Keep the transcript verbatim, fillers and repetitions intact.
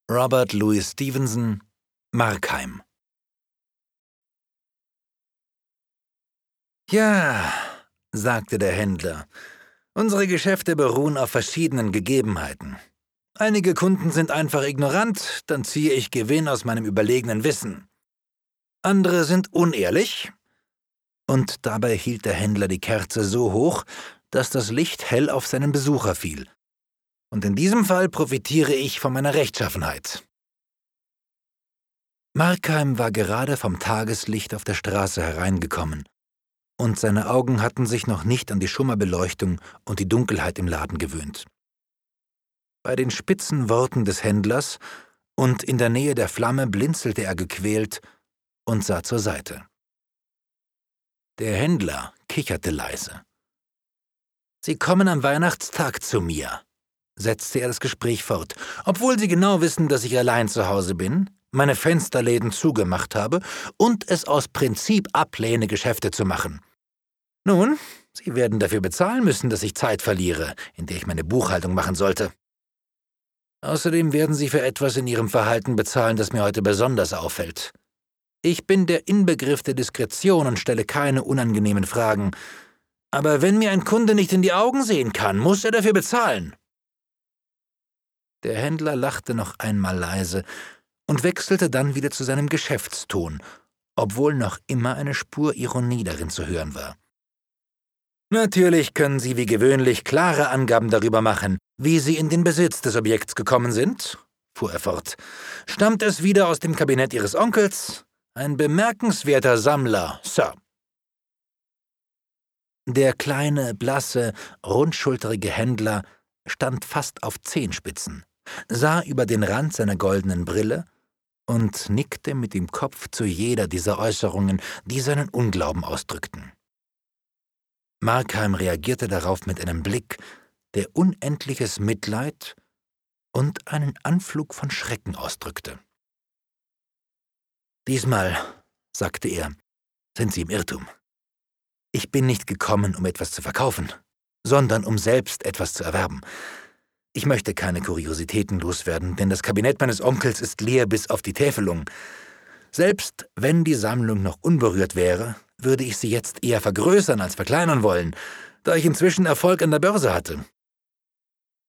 Robert Louis Stevenson, Markheim. »Ja«, sagte der Händler, »unsere Geschäfte beruhen auf verschiedenen Gegebenheiten. Einige Kunden sind einfach ignorant, dann ziehe ich Gewinn aus meinem überlegenen Wissen. Andere sind unehrlich.« Und dabei hielt der Händler die Kerze so hoch, dass das Licht hell auf seinen Besucher fiel. »Und in diesem Fall profitiere ich von meiner Rechtschaffenheit.« Markheim war gerade vom Tageslicht auf der Straße hereingekommen, und seine Augen hatten sich noch nicht an die Schummerbeleuchtung und die Dunkelheit im Laden gewöhnt. Bei den spitzen Worten des Händlers und in der Nähe der Flamme blinzelte er gequält und sah zur Seite. Der Händler kicherte leise. »Sie kommen am Weihnachtstag zu mir«, setzte er das Gespräch fort, »obwohl Sie genau wissen, dass ich allein zu Hause bin, meine Fensterläden zugemacht habe und es aus Prinzip ablehne, Geschäfte zu machen. Nun, Sie werden dafür bezahlen müssen, dass ich Zeit verliere, in der ich meine Buchhaltung machen sollte. Außerdem werden Sie für etwas in Ihrem Verhalten bezahlen, das mir heute besonders auffällt. Ich bin der Inbegriff der Diskretion und stelle keine unangenehmen Fragen. Aber wenn mir ein Kunde nicht in die Augen sehen kann, muss er dafür bezahlen.« Der Händler lachte noch einmal leise und wechselte dann wieder zu seinem Geschäftston, obwohl noch immer eine Spur Ironie darin zu hören war. »Natürlich können Sie wie gewöhnlich klare Angaben darüber machen, wie Sie in den Besitz des Objekts gekommen sind«, fuhr er fort. »Stammt es wieder aus dem Kabinett Ihres Onkels? Ein bemerkenswerter Sammler, Sir.« Der kleine, blasse, rundschulterige Händler stand fast auf Zehenspitzen, sah über den Rand seiner goldenen Brille und nickte mit dem Kopf zu jeder dieser Äußerungen, die seinen Unglauben ausdrückten. Markheim reagierte darauf mit einem Blick, der unendliches Mitleid und einen Anflug von Schrecken ausdrückte. »Diesmal«, sagte er, »sind Sie im Irrtum. Ich bin nicht gekommen, um etwas zu verkaufen, sondern um selbst etwas zu erwerben. Ich möchte keine Kuriositäten loswerden, denn das Kabinett meines Onkels ist leer bis auf die Täfelung. Selbst wenn die Sammlung noch unberührt wäre, würde ich sie jetzt eher vergrößern als verkleinern wollen, da ich inzwischen Erfolg an der Börse hatte.